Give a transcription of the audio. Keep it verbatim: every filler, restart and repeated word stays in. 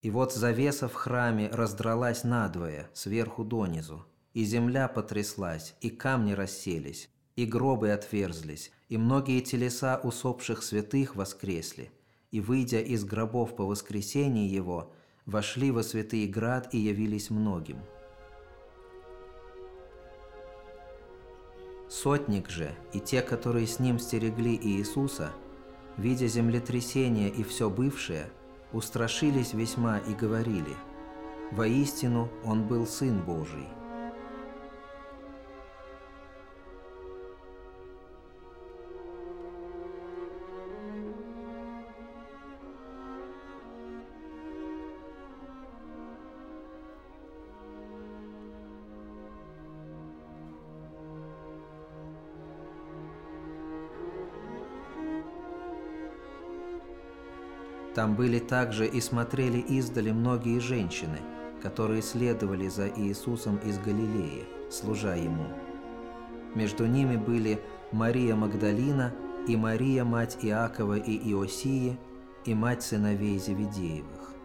И вот завеса в храме раздралась надвое, сверху донизу, и земля потряслась, и камни расселись, и гробы отверзлись, и многие телеса усопших святых воскресли, и, выйдя из гробов по воскресении его, вошли во святый град и явились многим. Сотник же и те, которые с ним стерегли Иисуса, видя землетрясение и все бывшее, устрашились весьма и говорили: «Воистину Он был Сын Божий». Там были также и смотрели издали многие женщины, которые следовали за Иисусом из Галилеи, служа Ему. Между ними были Мария Магдалина и Мария, мать Иакова и Иосии, и мать сыновей Зеведеевых.